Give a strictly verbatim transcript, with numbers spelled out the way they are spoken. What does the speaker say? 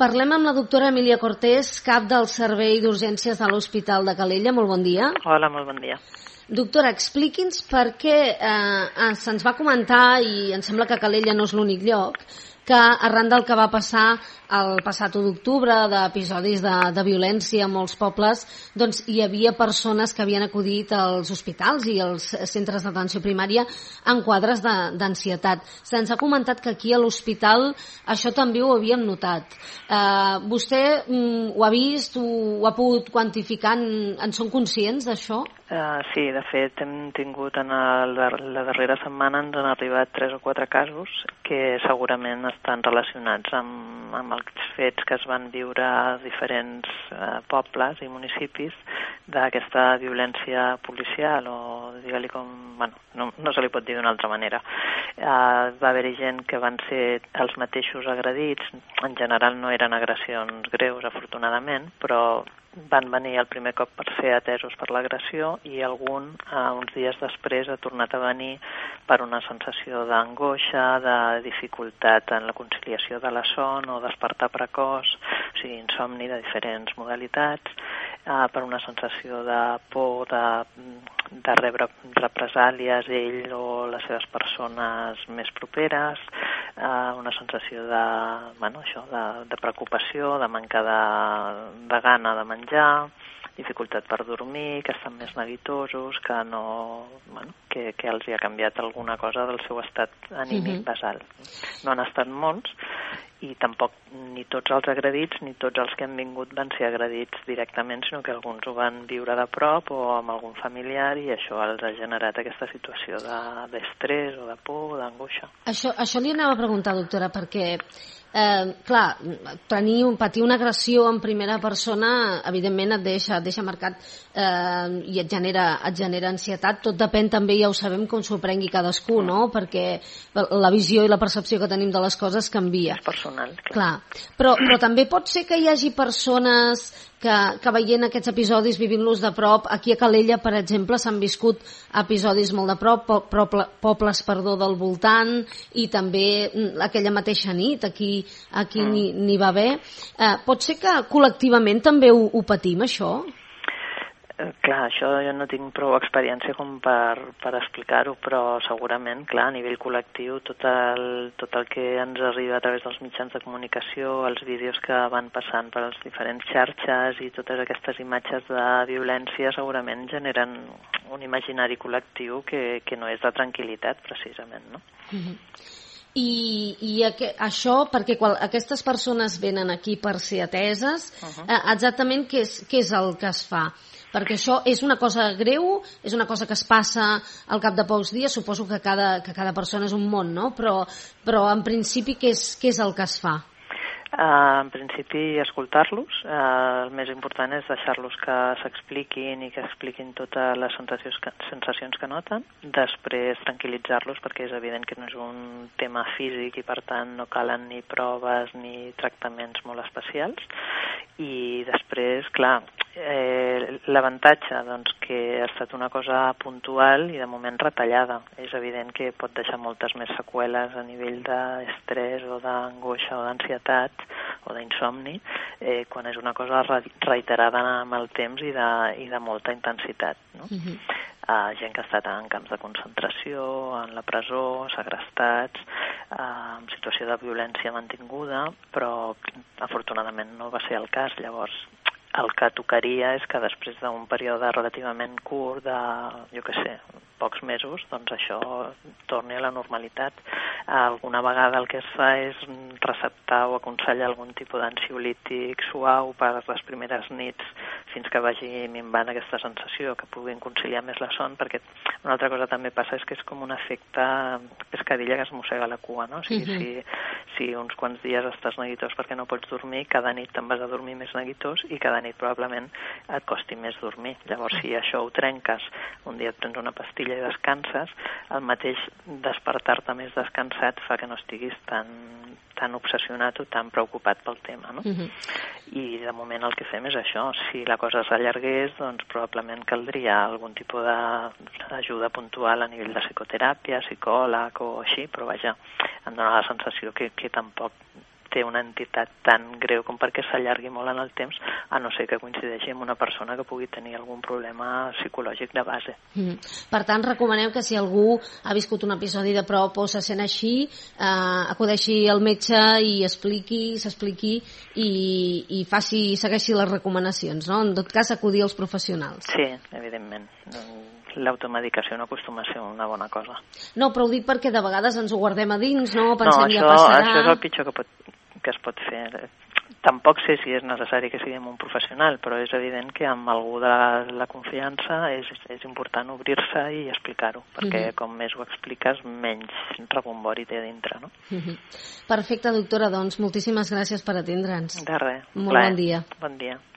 Parlem amb la doctora Emília Cortés, cap del Servei d'Urgències de l'Hospital de Calella. Molt bon dia. Hola, molt bon dia. Doctora, expliqui'ns per què eh, se'ns va comentar, i em sembla que Calella no és l'únic lloc, que arran del que va passar el passat u d'octubre, d'episodis de, de violència a molts pobles, doncs hi havia persones que havien acudit als hospitals i als centres d'atenció primària en quadres d'ansietat. Se'ns ha comentat que aquí a l'hospital això també ho havíem notat. Eh, vostè mm, ho ha vist, ho, ho ha pogut quantificar, en, en són conscients d'això? Uh, sí, de fet hem tingut en el, la darrera setmana ens han arribat tres o quatre casos que segurament estan relacionats amb, amb els fets que es van viure a diferents uh, pobles i municipis d'aquesta violència policial, o digue-li com... Bueno, no, no se li pot dir d'una altra manera. Uh, va haver-hi gent que van ser els mateixos agredits, en general no eren agressions greus, afortunadament, però van venir el primer cop per ser atesos per l'agressió i algun, eh, uns dies després, ha tornat a venir per una sensació d'angoixa, de dificultat en la conciliació de la son o despertar precoç, o sigui, insomni de diferents modalitats, eh, per una sensació de por, de, de rebre represàlies ell o les seves persones més properes, eh, una sensació de, bueno, això, de, de preocupació, de manca de, de gana de menjar, dificultat per dormir, que estan més neguitosos, que no, bueno, que, que els hi ha canviat alguna cosa del seu estat anímic uh-huh. basal. No han estat molts i tampoc ni tots els agredits ni tots els que han vingut van ser agredits directament, sinó que alguns ho van viure de prop o amb algun familiar i això els ha generat aquesta situació d'estrès o de por o d'angoixa. Això, això li anava a preguntar, doctora, perquè Eh, clar, tenir, patir una agressió en primera persona evidentment et deixa, et deixa marcat eh, i et genera, et genera ansietat. Tot depèn també, ja ho sabem, com s'ho prengui cadascú, no? Perquè la visió i la percepció que tenim de les coses canvia. És personal, clar. clar. Però, però també pot ser que hi hagi persones que, que veient aquests episodis, vivint-los de prop, aquí a Calella, per exemple, s'han viscut episodis molt de prop, poble, pobles perdó, del voltant, i també aquella mateixa nit, aquí, aquí mm. n'hi va haver. Eh, pot ser que col·lectivament també ho, ho patim, això? Clar, això jo no tinc prou experiència com per, per explicar-ho, però segurament, clar, a nivell col·lectiu, tot el, tot el que ens arriba a través dels mitjans de comunicació, els vídeos que van passant per les diferents xarxes i totes aquestes imatges de violència segurament generen un imaginari col·lectiu que, que no és de tranquil·litat, precisament, no? Mm-hmm. I, i aqu això, perquè quan aquestes persones venen aquí per ser ateses, uh-huh. eh, exactament què és, què és el que es fa? Perquè això és una cosa greu, és una cosa que es passa al cap de pocs dies, suposo que cada, que cada persona és un món, no? Però, però en principi què és, què és el que es fa? Uh, en principi, escoltar-los. Uh, el més important és deixar-los que s'expliquin i que expliquin totes les sensacions que, sensacions que noten. Després, tranquil·litzar-los, perquè és evident que no és un tema físic i, per tant, no calen ni proves ni tractaments molt especials. I després, clar, eh, l'avantatge doncs, que ha estat una cosa puntual i de moment retallada. És evident que pot deixar moltes més seqüeles a nivell d'estrès o d'angoixa o d'ansietat o d'insomni, eh, quan és una cosa reiterada amb el temps i de, i de molta intensitat, no? Uh-huh. uh, gent que ha estat en camps de concentració, en la presó, segrestats, uh, en situació de violència mantinguda, però afortunadament no va ser el cas. Llavors, el que tocaria és que després d'un període relativament curt de, jo què sé, pocs mesos, doncs això torni a la normalitat. Alguna vegada el que es fa és receptar o aconsellar algun tipus d'ansiolític suau per les primeres nits fins que vagi minvant aquesta sensació, que puguin conciliar més la son, perquè una altra cosa també passa és que és com un efecte pescadilla que es mossega la cua, no? O sigui, uh-huh. si, si uns quants dies estàs neguitós perquè no pots dormir, cada nit te'n vas a dormir més neguitós i cada nit probablement et costi més dormir. Llavors, si això ho trenques, un dia et prens una pastilla i descanses, el mateix despertar-te més descansat fa que no estiguis tan, tan obsessionat o tan preocupat pel tema, no? Uh-huh. I de moment el que fem és això. Si la cosa s'allargués, doncs probablement caldria algun tipus d'ajuda puntual a nivell de psicoteràpia, psicòleg o així, però vaja, em dóna la sensació que, que tampoc té una entitat tan greu com perquè s'allargui molt en el temps, a no ser que coincideixi amb una persona que pugui tenir algun problema psicològic de base. Mm. Per tant, recomanem que si algú ha viscut un episodi de prop o se sent així, eh, acudeixi al metge i expliqui, s'expliqui i, i faci, segueixi les recomanacions, no? En tot cas, acudir als professionals. Sí, evidentment. L'automedicació no acostuma a ser una bona cosa. No, però ho dic perquè de vegades ens ho guardem a dins, no? Pensem, no, això, ja passarà. això és el pitjor que, pot, que es pot fer. Tampoc sé si és necessari que siguem un professional, però és evident que amb algú de la, la confiança és, és important obrir-se i explicar-ho, perquè uh-huh. com més ho expliques, menys rebombori té a dintre, no? Uh-huh. Perfecte, doctora, doncs moltíssimes gràcies per atendre'ns. De res. Molt bon dia. Bon dia.